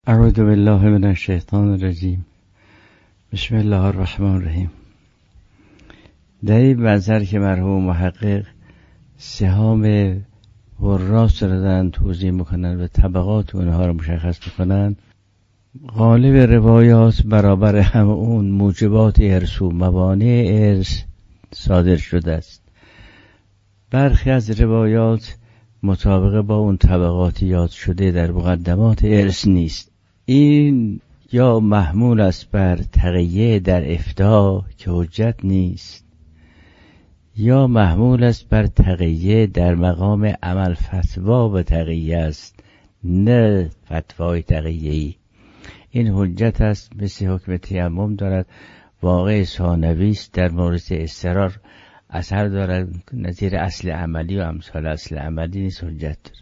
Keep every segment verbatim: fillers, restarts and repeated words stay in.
اعوذ بالله من الشیطان الرجیم. بسم الله الرحمن الرحیم. در این منظر که مرحوم محقق سهام وراث رو دارن توضیح میکنن و طبقات اونها رو مشخص میکنن، غالب روایات برابر هم اون موجبات ارث و موانع ارث صادر شده است. برخی از روایات مطابق با اون طبقات یاد شده در مقدمات ارث نیست. این یا محمول است بر تقیه در افتا که حجت نیست، یا محمول است بر تقیه در مقام عمل فتوا به تقیه است، نه فتوای تقیه‌ای. این حجت است، مثل حکم تیمم دارد. واقع ثانوی است در مورد اضطرار اثر دارد، نظیر اصل عملی و امثال اصل عملی نیست، حجت دارد.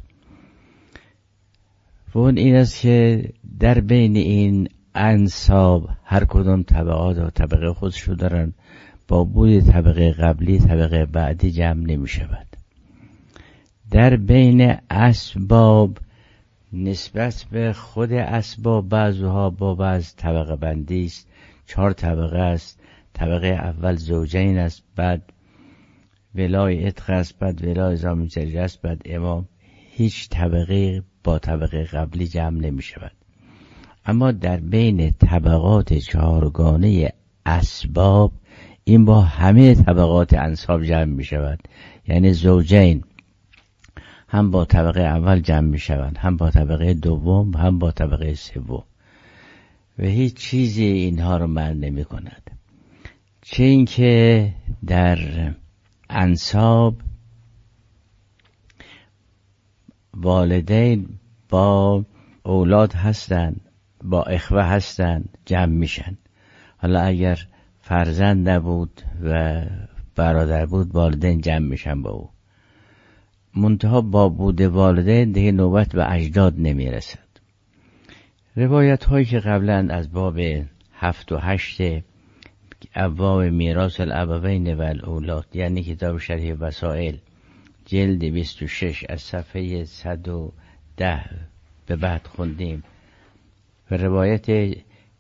و اون این است که در بین این انساب هر کدام طبقات و طبقه خودش رو دارن، با بود طبقه قبلی طبقه بعدی جمع نمی شود. در بین اسباب نسبت به خود اسباب بعضها با بعض طبقه بندی است. چهار طبقه است. طبقه اول زوجین است، بعد ولای عتق است، بعد ولای زامن جریه است، بعد امام. هیچ طبقه با طبقه قبلی جمع نمی شود. اما در بین طبقات چهارگانه اسباب این با همه طبقات انساب جمع می شود. یعنی زوجین هم با طبقه اول جمع می شوند، هم با طبقه دوم، هم با طبقه سوم، و هیچ چیزی اینها رو منع نمی کند. چه این که در انساب والدین با اولاد هستند، با اخوه هستند، جمع میشن. حالا اگر فرزند نبود و برادر بود، والدین جمع میشن با او. منتها با بود والدین دیگه نوبت به اجداد نمیرسد. روایت هایی که قبلا از باب هفت و هشت ابواب میراث الابوین و الاولاد، یعنی کتاب شرح وسائل جلد بیست و شش از صفحه صد و ده به بعد خوندیم، و روایت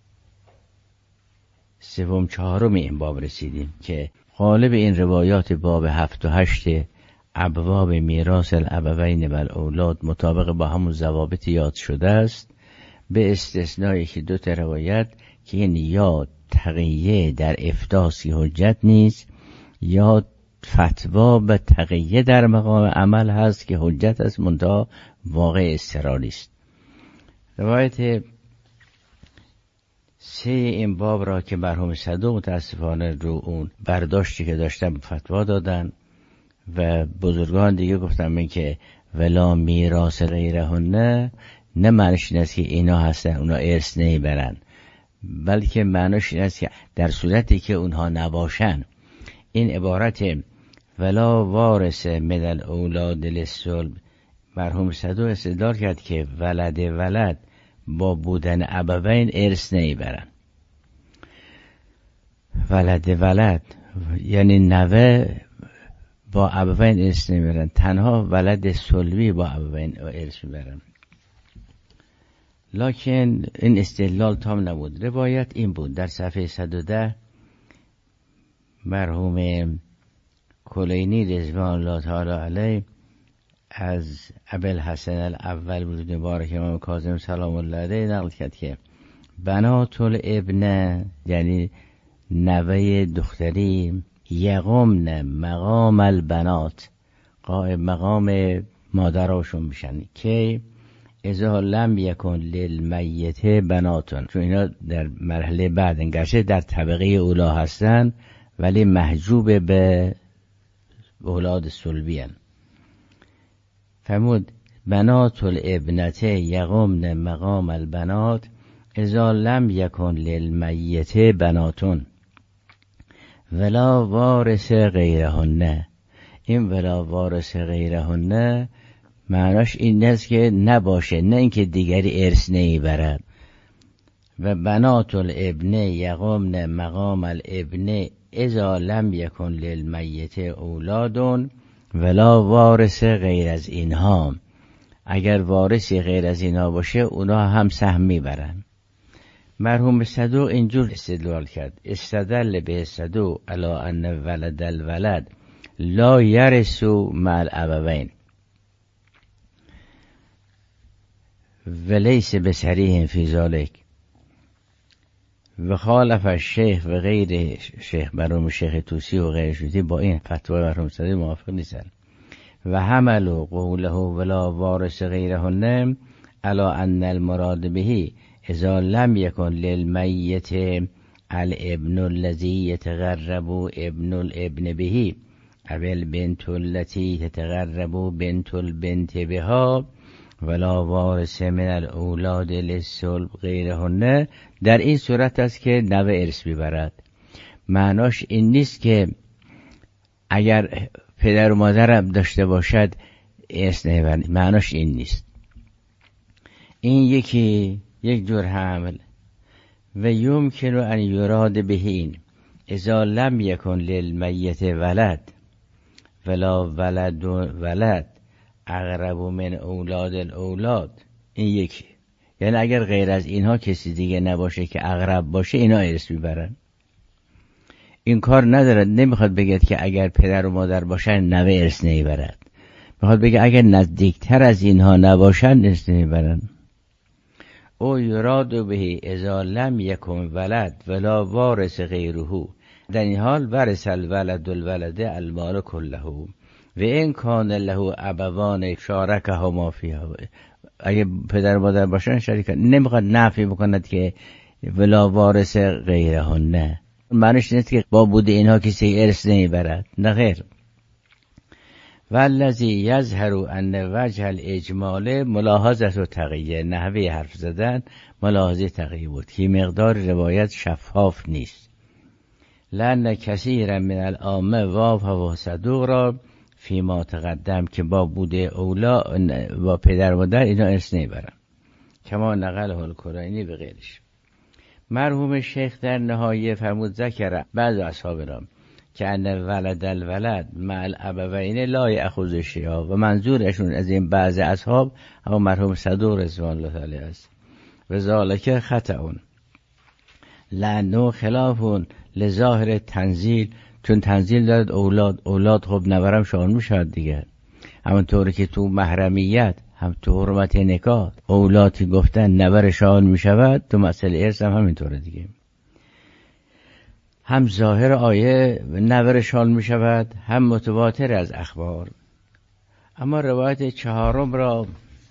سوم چهارم این باب رسیدیم که غالب این روایات باب هفت و هشت ابواب میراث الابوین و الاولاد مطابق با همون ضوابط یاد شده است، به استثنای که دو تا روایت که این یا تقیه در افتاسی حجت نیست، یا فتوا به تقیه در مقام عمل هست که حجت است، منتها واقع اضطراری است. روایت سه این باب را که مرحوم صدوق متاسفانه رو اون برداشتی که داشتن فتوا دادن، و بزرگان دیگه گفتن من که ولا میراث غیرهن، نه معنیش این است که اینا هستن اونا ارث نمیبرن، بلکه معنیش این است که در صورتی که اونها نباشن. این عبارت ولا وارث من الاولاد للصلب، مرحوم صدوق استدلال کرد که ولد ولد با بودن ابوین ارث نمیبرن. ولد ولد یعنی نوه با ابوین ارث نمیبرن، تنها ولد صلبی با ابوین ارث میبرن. لکن این استدلال تام نبود. روایت این بود در صفحه صد و ده، مرحوم کلینی رضوان الله تعالی علیه از ابوالحسن الاول بود مبارک امام کاظم سلام الله علیه نقل کرد که بنات الابن، یعنی نوه دختری، یقومن مقام البنات، قائم مقام مادراشون میشن، که اذا لم یکن للمیت بناتون، چون اینا در مرحله بعد انگرچه در طبقه اولا هستن ولی محجوب به اولاد صلبی هستند. فرمود بنات الابنته یقومن مقام البنات اذا لم یکن للمیت بناتون ولا وارث غیرهن. این ولا وارث غیرهن معناش این است که نباشه، نه اینکه دیگری ارث نمیبرد. و بنات الابن یقومن مقام الابن اذا لم یکن للمیت اولادون ولا وارث غیر از اینها. اگر وارثی غیر از اینا باشه اونا هم سهم میبرن. مرحوم صدوق اینجور استدلال کرد: استدل به صدوق علی ان ولد الولد لا یرث مع الابوین ولیس بصریح فی ذلک و خالف الشیخ و غیر شیخ مرحوم شیخ طوسی و غیر شدی با این فتوا مرحوم صدوق موافق نیستن و حملوا قوله ولا وارث غیرهن علی ان المراد به اذا لم يكن للمیت الابن الذي يتغرب ابن الابن به او البنت التي تتغرب بنت البنت بها ولا وارث من الاولاد للصلب غیرهن. در این صورت است که نوه ارث میبرد. معناش این نیست که اگر پدر و مادر داشته باشد ارث نمیبرد، معناش این نیست. این یکی یک جور حمل و یمکن ان یراد بهین اذا لم یکن للمیت ولد ولا ولد ولد اقرب من اولاد الاولاد. این یکی، یعنی اگر غیر از اینها کسی دیگه نباشه که اقرب باشه اینا ارث میبرن. این کار ندارد، نمیخواد بگید که اگر پدر و مادر باشن نوه ارث نمیبرد، میخواد بگه اگر نزدیکتر از اینها نباشن ارث نمیبرن. او یراد به اذا لم یکن ولد ولا وارث غیره، در این حال ورث الولد الولد المال کله و این کان له ابوان شارکهما فیها. اگه پدر و مادر باشن شریک. نمیخواد نفی بکند که ولا وارث غیرهن، نه معنیش نیست که با بود اینها کسی ارث نمیبرد، نه خیر. والذی یظهر ان وجه الاجمال ملاحظه و تقیه، نحوه حرف زدن ملاحظه تقیه بود که مقدار روایت شفاف نیست. لأن کثیر من العامه وافقوا صدوق را فیما تقدم که با بوده اولا و پدر و مادر اینا ارث نمیبرن، کما نقله الکلینی به غیرش. مرحوم شیخ در نهایه فرمود ذکر بعض اصحاب را که ان ولد الولد مع الابوین لا یأخذ شیئا، و منظورشون از این بعض اصحاب اما مرحوم صدوق رضوان الله علیه است. و ذالک خطأ لأنه خلاف لظاهر تنزیل، چون تنزیل دارد اولاد اولاد خب نورم شامل میشود دیگه، همونطوری که تو محرمیت هم تو حرمت نکاح اولادی گفتن نور شامل میشود، تو مسئله ارث هم همینطوره دیگه. هم ظاهر آیه نور شامل میشود، هم متواتر از اخبار. اما روایت چهارم را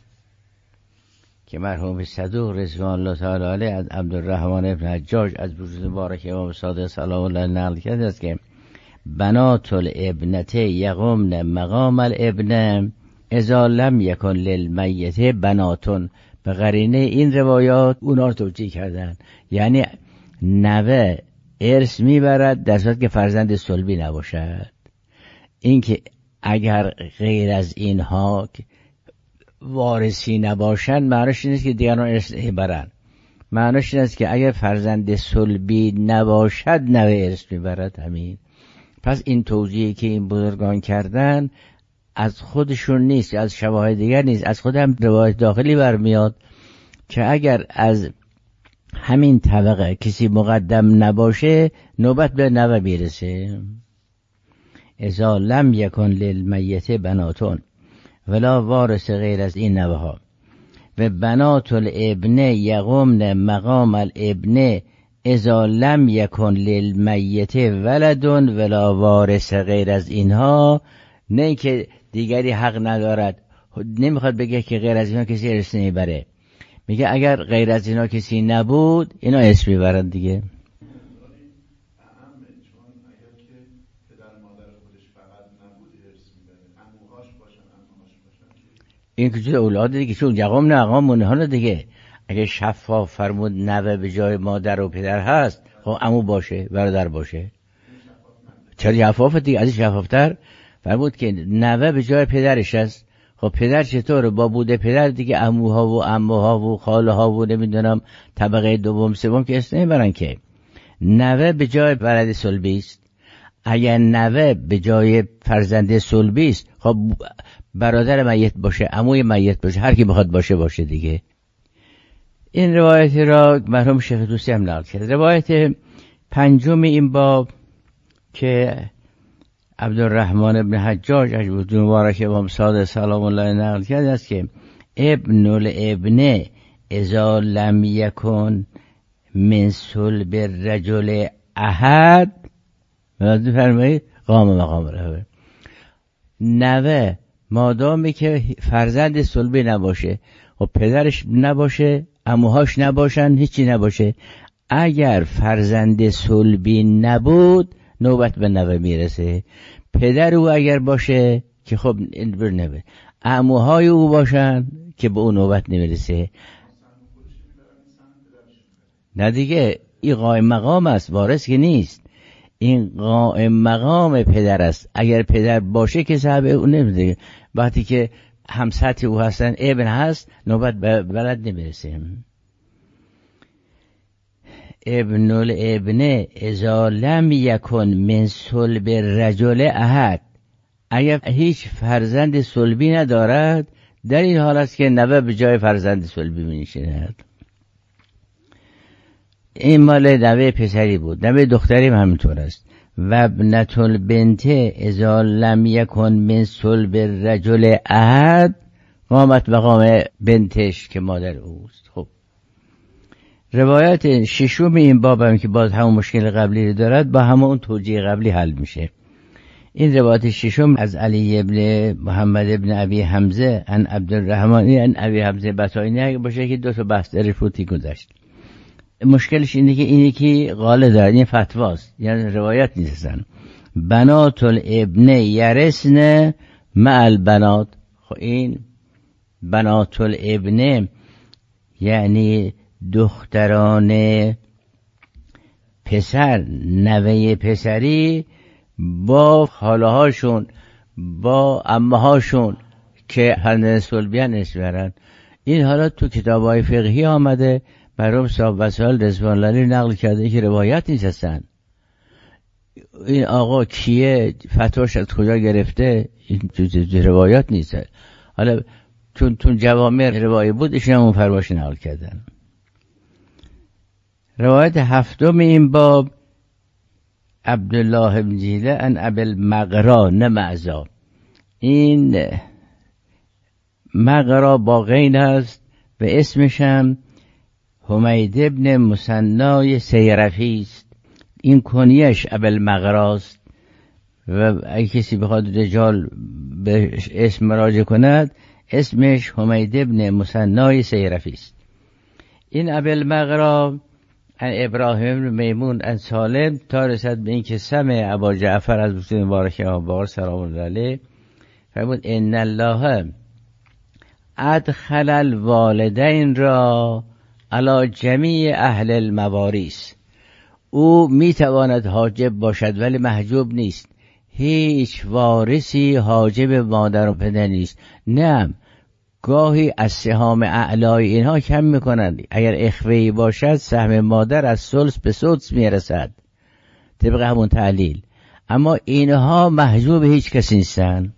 که مرحوم صدوق رضوان الله تعالی علیه از عبدالرحمن ابن حجاج از بزرگ مبارک امام صادق سلام الله نقل کرده است که بنات الابنته یقومن مقام الابن اذا لم یکن للمیت بناتون. به قرینه این روایات اونا رو توجیه کردن، یعنی نوه ارث میبرد در صورت که فرزند صلبی نباشد. این که اگر غیر از اینها وارثی نباشند معنیش این است که دیگران ارث نمیبرند. معنیش این است که اگر فرزند صلبی نباشد نوه ارث میبرد. همین. پس این توضیحی که این بزرگان کردن از خودشون نیست، از شواهد دیگر نیست، از خود هم روایت داخلی برمیاد که اگر از همین طبقه کسی مقدم نباشه نوبت به نوه میرسه. اذا لم یکن للمیت بناتون ولا وارث غیر از این نوه ها و بنات الابن یقومن مقام الابن اذا لم یکن للمیت ولدون ولا وارث غیر از اینها. نه که دیگری حق ندارد، نمیخواد بگه که غیر از اینها کسی ارث نمیبره، میگه اگر غیر از اینها کسی نبود اینا ارث میبرن دیگه. این که اولاد دیگه چون یقوم نه اقام اونها دیگه. اگه شفاف فرمود نوه به جای مادر و پدر هست، خب عمو باشه، برادر باشه. چرا شفاف دیگه؟ از شفافتر فرمود که نوه به جای پدرش هست. خب پدر چطور؟ با بوده پدر دیگه عموها و عموها و خاله ها و نمیدونم طبقه دوم سوم که اسم نمیبرن که. نوه به جای ولد صلبی است. اگر نوه به جای فرزند صلبی است، خب برادر میت باشه، عموی میت باشه، هر کی بخواد باشه باشه دیگه. این روایت را مرحوم شیخ طوسی هم نقل کرد. روایت پنجم این باب که عبدالرحمن ابن حجاج از وجود مبارک امام صادق سلام الله نقل کرد است که ابن الابن اذا لم یکن من صلب الرجل احد، ملاحظه فرمایید، قام مقام رهبر. نوه مادامی که فرزند صلبی نباشه و پدرش نباشه، عموهاش نباشن، هیچی نباشه، اگر فرزند صلبی نبود نوبت به نوه میرسه. پدر او اگر باشه که خب این بر نوه، عموهای او باشن که به اون نوبت نمیرسه. نه دیگه، این قائم مقام است، وارث که نیست. این قائم مقام پدر است. اگر پدر باشه که صاحب اون نمیده. وقتی که همسط او هستن، ابن هست، نوبت به ولد نمیرسه. ابن الابن اذا لم یکن من صلب الرجل احد، اگر هیچ فرزند صلبی ندارد، در این حال است که نوه به جای فرزند صلبی می‌نشیند. این مال نوه پسری بود. نوه دختری هم همینطور است. و ابنة البنت اذا لم یکن من صلب الرجل احد، قامت مقام بنتش که مادر اوست. خب روایت ششم این باب هم که باز همون مشکل قبلی دارد، با همون توجیه قبلی حل میشه. این روایت ششم از علی ابن محمد ابن ابی حمزه ان عبدالرحمن ان ابی حمزه بطاینی اگه باشه که دو تا بحث در فوتی گذشت. مشکلش اینه که اینی که قاله دارد، این فتواست، یعنی روایت نیستن. بنات الابن یرثن مع البنات. خب این بنات الابن یعنی دختران پسر، نوه پسری با خاله هاشون، با عمه هاشون که فرزند صلبی نسبرن. این حالا تو کتاب های فقهی آمده، مرحوم صاحب وسائل رضوان الله نقل کرده که روایت نیست هستن. این آقا کیه، فتواش از کجا گرفته، این تو روایت نیست. حالا چون تو جوامع روایت بود، ایشون هم اون فرماش نقل کردن. روایت هفتم این باب عبدالله بن جیله ان ابی المغرا، نه معزا. این مغرا با غین است و اسمش هم حمید ابن مثنای سیرفی است. این کنیش ابی المغرا است و اگه کسی بخواد رجال به اسم مراجعه کند، اسمش حمید ابن مثنای سیرفی است. این ابی المغرا ان ابراهیم میمون ان سالم تا رسد به این که سمع ابا جعفر از وجود مبارک آبار سلام الله علیه فرمود ان الله ادخل الوالدین را علی جمیع اهل المواریث. او میتواند حاجب باشد ولی محجوب نیست. هیچ وارثی حاجب مادر و پدر نیست. نه، گاهی از سهام اعلای اینها کم میکنند. اگر اخوهی باشد سهم مادر از ثلث به سدس میرسد طبق همون تعلیل، اما اینها محجوب هیچ کسی نیستن.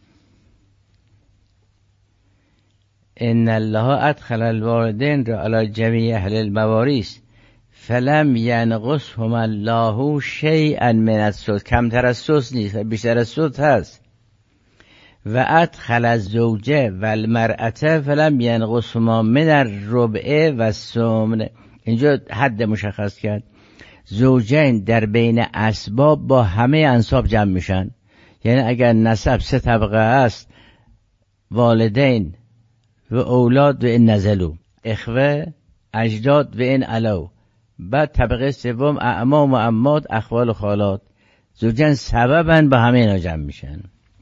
ان الله ادخل الوالدین را علی جمیع اهل المواریث فلم ینقصهم الله شیئا من السدس. کمتر از سدس نیست، بیشتر از سدس هست. و ادخل الزوجه و المرأة فلم ینقصهما من الربع و الثمن. اینجا حد مشخص کرد. زوجین در بین اسباب با همه انساب جمع میشن، یعنی اگر نسب سه طبقه است، والدین و اولاد و این نزلو، اخوه، اجداد و این علو، بعد طبقه سوم اعمام و عمات، اخوال و خالات. زوجین سببن با همه اینا جمع میشن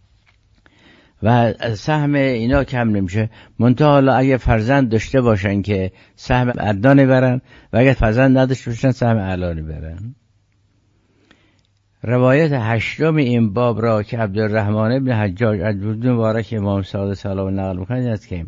و سهم اینا کم نمیشه. منتها حالا اگه فرزند داشته باشن که سهم ادنا نبرن و اگه فرزند نداشته باشن سهم اعلا نبرن. روایت هشتم این باب را که عبدالرحمن ابن حجاج از وجود مبارک امام صادق سلام نقل می‌کنه است که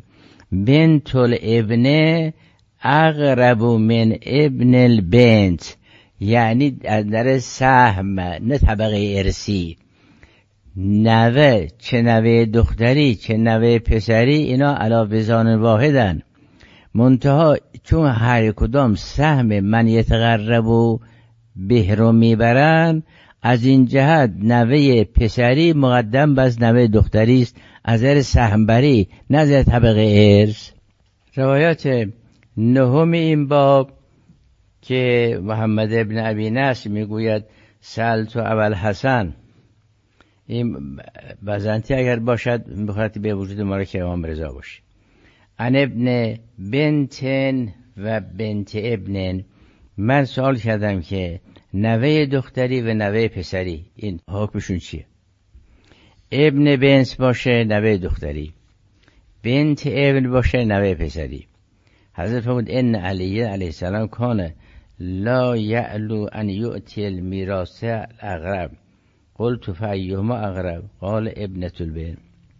بنت الابن اقرب من ابن البنت، یعنی از نظر سهم، نه طبقه ارسی. نوه، چه نوه دختری چه نوه پسری، اینا علی وزان واحدن، منتها چون هر کدام سهم من یتقرب و به رو میبرن، از این جهت نوه پسری مقدم بس نوه دختری است از نظر سهم بری، نه از نظر طبقه ارث. روایت نهم این باب که محمد ابن ابی نصر میگوید سألت ابوالحسن، این بزنتی اگر باشد بخاطر به وجود ما را که امام رضا باشه، ان ابن بنتن و بنت ابنن، من سوال کردم که نوه دختری و نوه پسری این حکمشون چیه؟ ابن بنت باشه نوه دختری، بنت ابن باشه نوه پسری. حضرت فرمود ان علی علیه السلام کان لا یعلو ان یؤتی المیراث الاقرب، قلت فایهما اقرب؟ قال ابنة البن.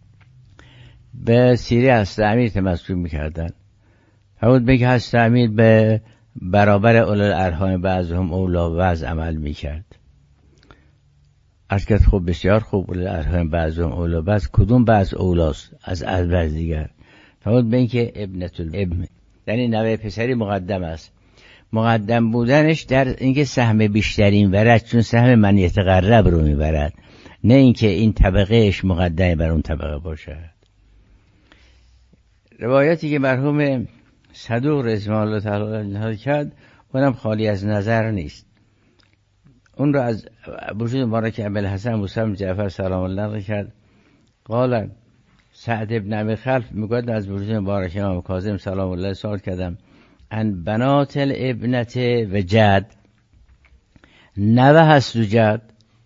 به سیره هست امیر تمسک میکردن، فرمود بگه هست امیر به برابر اولو الارحام بعضهم اولا بعض عمل میکرد. عرض کرد خب بسیار خوب، اولو الارحام بعضهم اولا بعض، کدوم بعض اولاست از بعض دیگر؟ فرمود به این که ابنة الابن، یعنی نوه پسری مقدم است. مقدم بودنش در اینکه سهم بیشترین برد، چون سهم من یتقرب رو میبرد، نه اینکه این طبقهش مقدم بر اون طبقه باشد. روایتی که مرحوم صدوق رضوان الله تعالی عنه کرد اونم خالی از نظر نیست. اون رو از وجود مبارک ابوالحسن موسی بن جعفر سلام الله علیه کرد. قال سعد ابن ابی خلف میگوید از وجود مبارک امام کاظم سلام الله سوال کردم ان بنات الابنت و جد، نوه هست و جد؟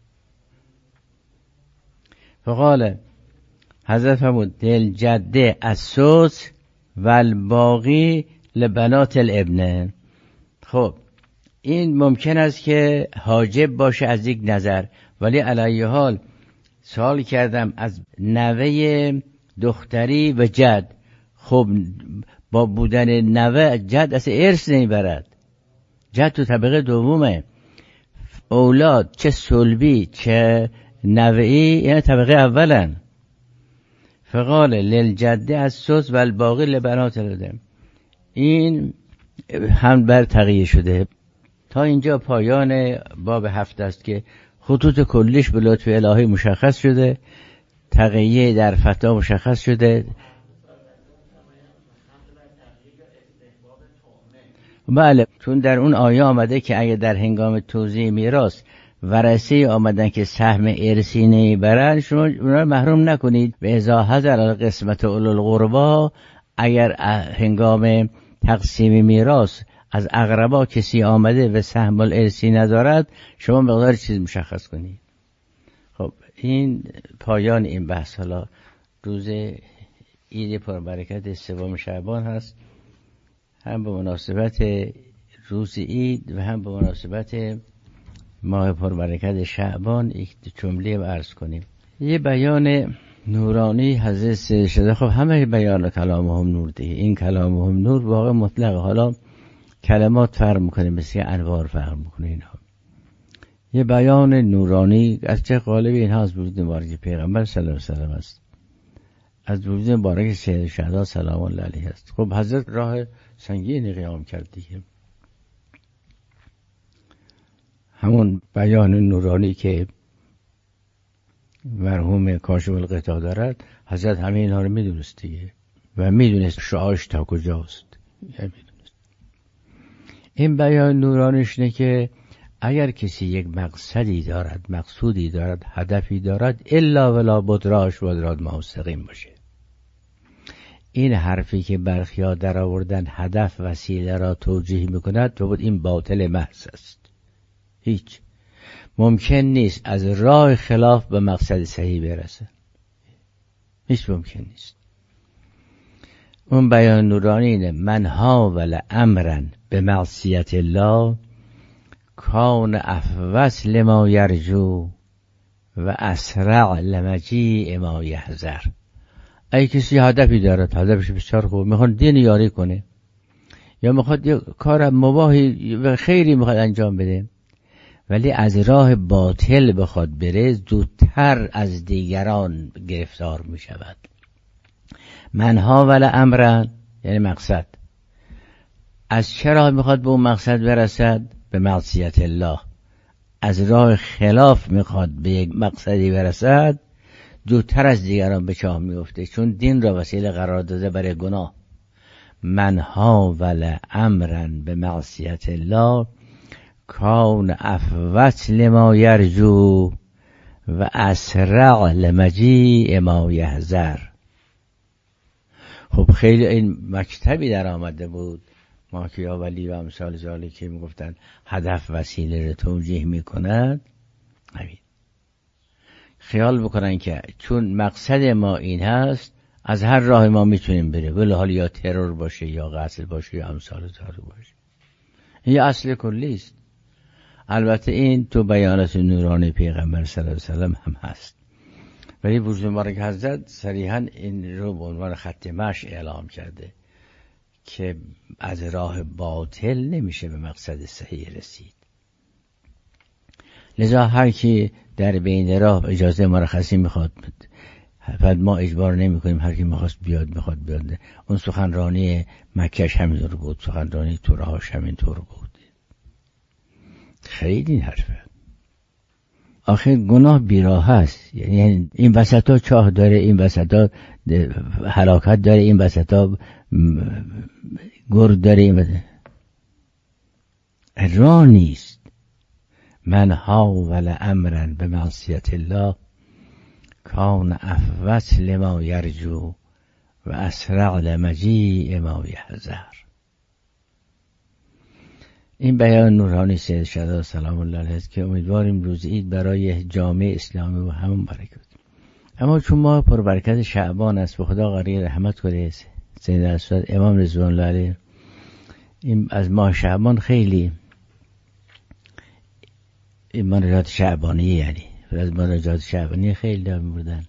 فقال حضرت فرمود دل جده السوس و الباقی لبنات الابنه. خب این ممکن است که حاجب باشه از یک نظر، ولی علی حال سوال کردم از نوه دختری و جد، خب با بودن نوه جد اصلا ارث نمیبرد، جد تو طبقه دومه، اولاد چه صلبی چه نوعی یعنی طبقه اولن. فقال للجده السدس و الباقی لبنات الابن، این هم بر تقیه شده. تا اینجا پایان باب هفت است که خطوط کلیش به لطف الهی مشخص شده، تقیه در فتا مشخص شده. بله، چون در اون آیه آمده که اگه در هنگام توزیع میراث ورثه آمدن که سهم ارثی نمیبرن، شما اونا محروم نکنید. به ازا حضر قسمت اولو القربا، اگر هنگام تقسیم میراث از اقربا کسی آمده و سهم الارثی ندارد، شما مقدار چیز مشخص کنید. خب این پایان این بحث. حالا روز عید پربرکت سوم شعبان هست، هم به مناسبت روز عید و هم به مناسبت ماه پربرکت شعبان یک جمله عرض کنیم. یه بیان نورانی حضرت شده. خب همه بیان کلام هم نور دیگه، این کلام هم نور واقع مطلق. حالا کلمات فرق میکنه، مثل انوار فرق میکنه. اینها یه بیان نورانی از چه قالب اینها از وجود مبارک پیغمبر صلی الله علیه و سلم است، از وجود مبارک سید شهدا سلام الله علیه است. خب حضرت راه سنگینی قیام کرد دیگه، همون بیان نورانی که مرحوم کاشف الغطا دارد، حضرت همه اینها رو میدونست دیگه و میدونست شعاعش تا کجاست. این بیان نورانیش نه که اگر کسی یک مقصدی دارد، مقصودی دارد، هدفی دارد، الا ولا بدراش بدراد مستقیم باشه. این حرفی که برخیا در آوردن هدف وسیله را توجیه میکند، تو بود این باطل محض است. هیچ ممکن نیست از راه خلاف به مقصد صحیح برسه، هیچ ممکن نیست. اون بیان نورانی اینه: من حاول امرا به معصیت الله کان افوس لما یرجو و اسرع لمجیع ما یحذر. ای کسی هدفی دارد، هدفش بسیار خوب، میخواد دین یاری کنه یا میخواد یه کار مباحی و خیری میخواد انجام بده، ولی از راه باطل بخواد بره زودتر از دیگران گرفتار می شود. منها ولا امرن یعنی مقصد. از چه راه میخواد به اون مقصد برسد؟ به معصیت الله. از راه خلاف میخواد به یک مقصدی برسد زودتر از دیگران به چاه میفته، چون دین را وسیله قرار داده برای گناه. منها ولا امرن به معصیت الله کان افوت لما یرجو و اسرع لمجیء ما یحذر. خب خیلی این مکتبی در آمده بود، ماکیاولی و امثال ذالک که میگفتن هدف وسیله را توجیه میکند. همین خیال بکنن که چون مقصد ما این هست از هر راه ما میتونیم بریم، ولی حال یا ترور باشه یا قتل باشه یا امثال ذالک باشه. این اصل کلی است. البته این تو بیانات نورانی پیغمبر صلی الله علیه و سلم هم هست، ولی بزرگ مبارک حضرت صریحا این رو به عنوان خط مشی اعلام کرده که از راه باطل نمیشه به مقصد صحیح رسید. لذا هر کی در بین راه اجازه مرخصی میخواد، بعد ما اجبار نمی کنیم، هر کی میخواست بیاد میخواد بیاد. اون سخنرانی مکهش همینطور بود، سخنرانی تو راهش همینطور بود. خیلی این حرفه. آخر گناه بیراه هست، یعنی این وسطا چاه داره، این وسطا هلاکت داره، این وسطا گرد داره، این وسطا راه نیست. منها ولا امرن به معصیت الله کان افوت لما یرجو و اسرع لمجیء ما یحذر. این بیان نورانی سید شهدا سلام الله علیه است که امیدواریم روز عید برای جامعه اسلامی و همون برکت. اما چون ما پر برکت شعبان است، به خدا قاری رحمت کنه سید اسود امام رضوان الله علیه، این از ماه شعبان خیلی این مناجات شعبانی، یعنی از مناجات شعبانی خیلی دارم بودن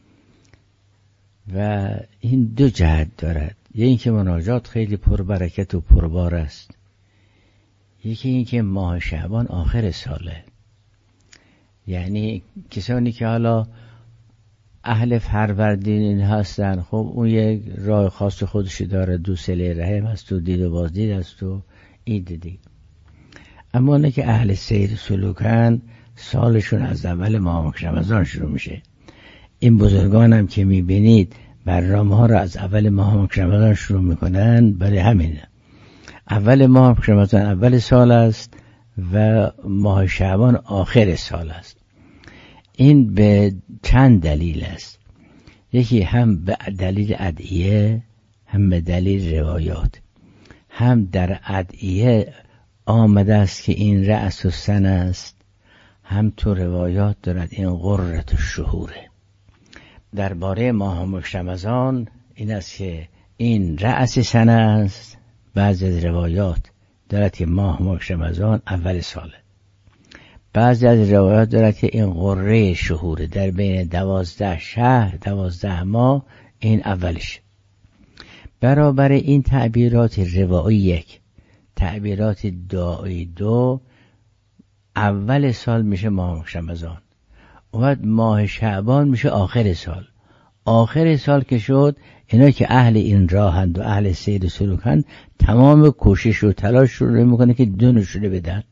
و این دو جهت دارد. یکی اینکه مناجات خیلی پر برکت و پربار است، یکی این که ماه شعبان آخر ساله، یعنی کسانی که حالا اهل فروردین هستن، خب اون یک راه خاص خودشی داره، دو صله رحم هست و دید و بازدید هست و عید دیگه. اما نه که اهل سیر سلوکن سالشون از اول ماه رمضان شروع میشه. این بزرگان هم که میبینید برنامه ها را از اول ماه رمضان شروع میکنن، برای همینه اول ماه رمضان اول سال است و ماه شعبان آخر سال است. این به چند دلیل است. یکی هم به دلیل ادعیه، هم به دلیل روایات. هم در ادعیه آمده است که این رأس و سن است، هم تو روایات دارد این غرة الشهوره. درباره ماه رمضان این است که این رأس سن است. بعضی از روایات دارد که ماه رمضان اول ساله. بعضی از روایات دارد که این غره شهوره، در بین دوازده شهر دوازده ماه این اولش. برابر این تعبیرات روایی یک، تعبیرات دعایی دو، اول سال میشه ماه رمضان، اومد ماه شعبان میشه آخر سال. آخر سال که شد، اینا که اهل این راهند و اهل سیر سلوکند تمام کوشش و تلاش رو میکنه که دو نشونه بدن.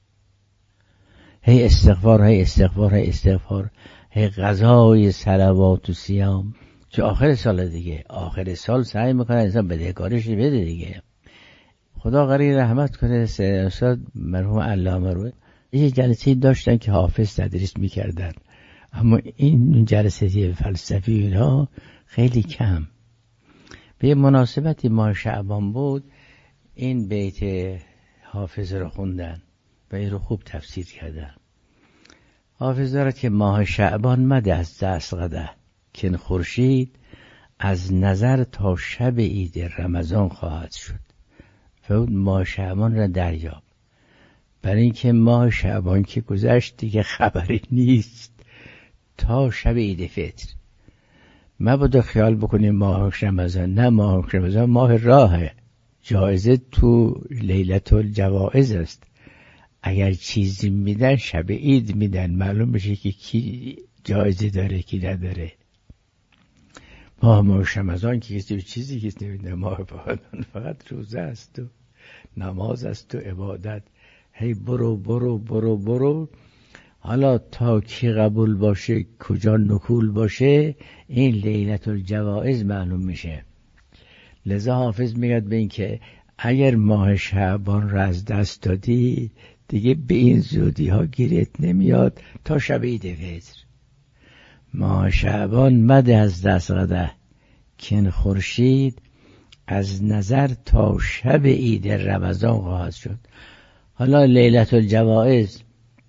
هی استغفار هی استغفار هی استغفار هی قضای صلوات و صیام، چه آخر سال دیگه. آخر سال سعی میکنه انسان بدهکارش بده دیگه. خدا غری رحمت کنه سید استاد مرحوم علامه رو یه جلسه داشتن که حافظ تدریس میکردن، اما این جلسه فلسفی اینها خیلی کم. به مناسبتی ماه شعبان بود، این بیت حافظ رو خوندن و این رو خوب تفسیر کردن. حافظ دارد که ماه شعبان مده از دست قده، که این خورشید از نظر تا شب عید رمضان خواهد شد و اون ماه شعبان را دریاب. برای اینکه ماه شعبان که گذشت دیگه خبری نیست تا شب عید فطر. مبادا خیال بکنیم ماه رمضان، نه ماه رمضان ماه راهه، جایزه تو لیلت الجوائز است. اگر چیزی میدن شب عید میدن، معلوم بشه که کی جایزه داره کی نداره. ماه ماه رمضان که کسی چیزی کسی نمیده، ماه رمضان فقط روزه است و نماز است و عبادت. هی برو برو برو برو، حالا تا کی قبول باشه کجا نکول باشه این لیلة الجوائز معلوم میشه. لذا حافظ میگه به این که اگر ماه شعبان را از دست دادی دیگه به این زودی ها گیرت نمیاد تا شب عید فطر. ماه شعبان مده از دست قده کن خورشید از نظر تا شب عید رمضان خواهد شد. حالا لیلة الجوائز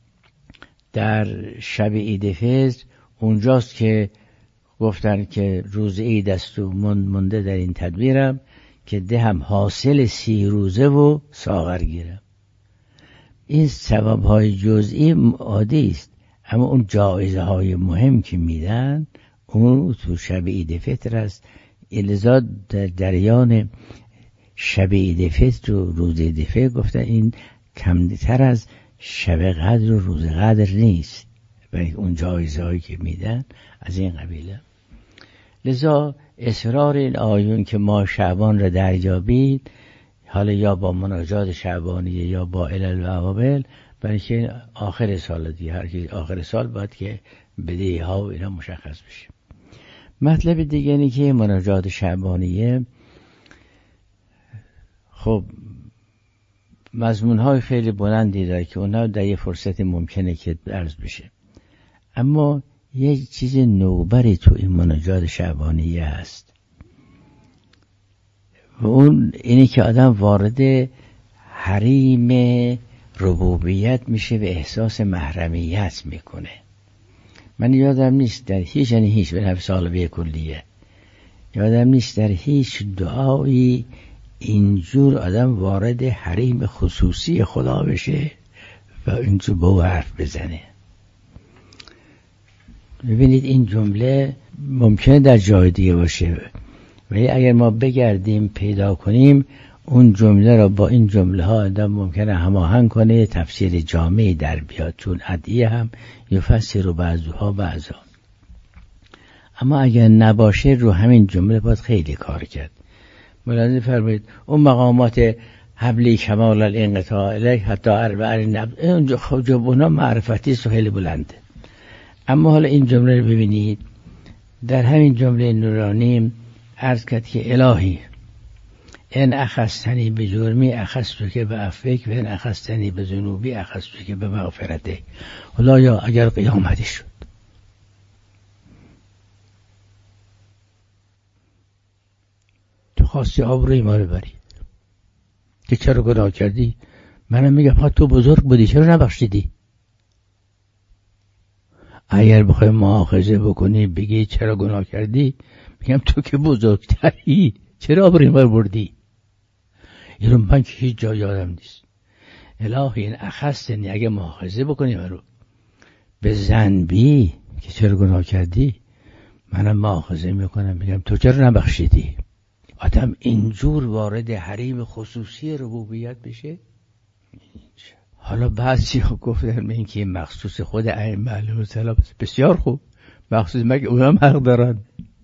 در شب عید فطر اونجاست که گفتن که روز عید است و مونده در این تدبیرم که دهم حاصل سی روزه و ساغر گیرم. این ثواب های جزئی عادی است، اما اون جایزه های مهم که میدن اون تو شب عید فطر است. لذا در جریان شب عید فطر و روز عید فطر گفتن این کمتر از شب قدر و روز قدر نیست، ولی اون جایزه هایی که میدن از این قبیله. لذا اصرار این آیون که ما شعبان را دریابید، حالا یا با مناجات شعبانیه یا با علل و عوامل، برای که آخر سال دیگه هر کی آخر سال باید که بدهی ها و اینا مشخص بشه. مطلب دیگه اینه که مناجات شعبانیه خب مضمون های خیلی بلندی داره که اونا در یه فرصت ممکنه که عرض بشه، اما یه چیز نوبری تو این مناجات شعبانیه هست و اون اینه که آدم وارد حریم ربوبیت میشه و احساس محرمیت میکنه. من یادم نیست در هیچ یعنی هیچ به نفس سالبه کلیه یادم نیست در هیچ دعایی اینجور آدم وارد حریم خصوصی خدا بشه و اینجور با او حرف بزنه. ببینید این جمله ممکنه در جای دیگه باشه، ولی اگر ما بگردیم پیدا کنیم اون جمله را با این جمله ها آدم ممکنه هماهنگ کنه، تفسیر جامعی در بیاد، چون ادعیه هم یفسر رو بعضها بعضا. اما اگر نباشه رو همین جمله باید خیلی کار کرد. ملاحظه فرمایید اون مقامات حبلی کمال الانقطاع الیک حتی اربع نب اونجا خب اونا معرفتی است و خیلی بلنده. اما حالا این جمله رو ببینید، در همین جمله نورانی عرض کرد که الهی ان اخذتنی به جرمی اخذتو که به عفوک و ان اخذتنی به ذنوبی اخذتو که به مغفرته. حالا یا اگر قیامتی شد تو خواستی آبروی ما رو بری که چرا گناه کردی، منم میگم ها تو بزرگ بودی چرا نبخشیدی. اگر بخوای مؤاخذه بکنی بگی چرا گناه کردی، میگم تو که بزرگتری چرا آبروی ما رو بردی. این رو من که هیچ جا یادم نیست. الهی این اخستنی اگه مؤاخذه بکنی من رو به ذنبی که چرا گناه کردی، منم مؤاخذه میکنم میگم تو چرا نبخشیدی. آدم اینجور وارد حریم خصوصی ربوبیت بشه. حالا بعضی ها گفتن من که مخصوص خود ائمه علیهم السلام بسیار خوب، مخصوص مگه اونا هم حق دارن؟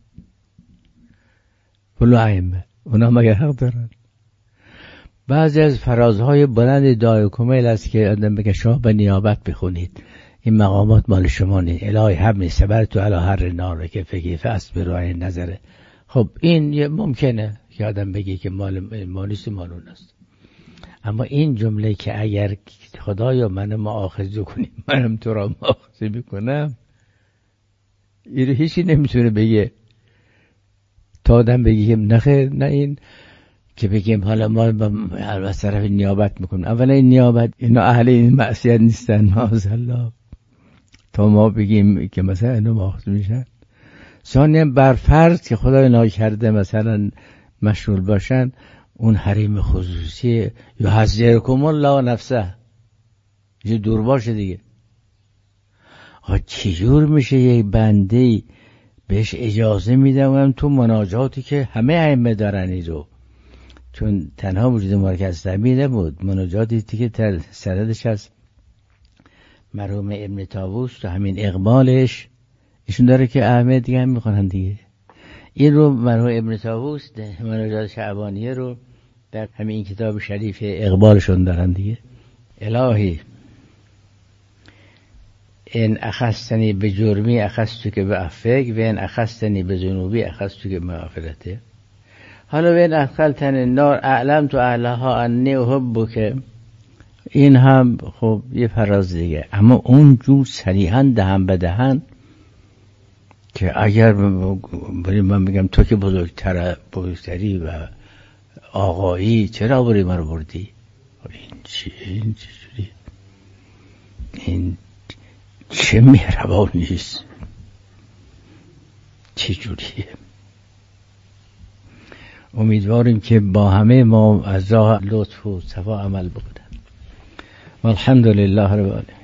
کل ائمه اونا مگه حق دارن؟ بعضی از فرازهای بلند دعای کمیل است که آدم بگه شما به نیابت بخونید، این مقامات مال شما نیست. الهی حبنی صبرتو علی هر نار که فکیف است به راه نظره. خب این ممکنه که آدم بگه که مال ما نیست، مال اون است. اما این جمله که اگر خدایا من مؤاخذه کنی منم تو را مؤاخذه میکنم، این رو هیچی نمیتونه بگه تا آدم بگه که نخیر نه این که بگیم حالا ما از طرف نیابت میکنیم. اولا این نیابت اینا اهل این معصیت نیستن معاذالله تا ما بگیم که مثلا اینا مؤاخذه میشن. ثانیا بر فرض که خدای ناکرده مثلا مشغول باشن، اون حریم خصوصی یا حذرکم الله نفسه یه دور باشه دیگه. آقا چجور میشه یک بنده بهش اجازه میدم تو مناجاتی که همه ائمه دارن ایزو چون تنها وجود مرکز طبیعی نبود، مناجاتی که تر سندش از مرحوم ابن طاووس تو همین اقبالش ایشون داره که احمد دیگه هم میخونن دیگه. این رو مرحوم ابن طاووس مناجات شعبانیه رو در همین کتاب شریف اقبالشون دارن دیگه. الهی ان اخذتنی به جرمی اخذتک به عفوک و ان اخذتنی به ذنوبی اخذتک به مغفرتک. حالا و ان ادخلتنی النار اعلمت اهلها انی احبک، این هم خب یه فراز دیگه، اما اون جور صریحا دهن به دهن که اگر من بگم تو که بزرگتر بزرگتری و آقایی چرا بری من رو بردی، این چی این چجوری، این چه مهربان نیست، چجوریه. امیدواریم که با همه ما از راه لطف و صفا عمل بکنن. والحمد لله رب العالمین.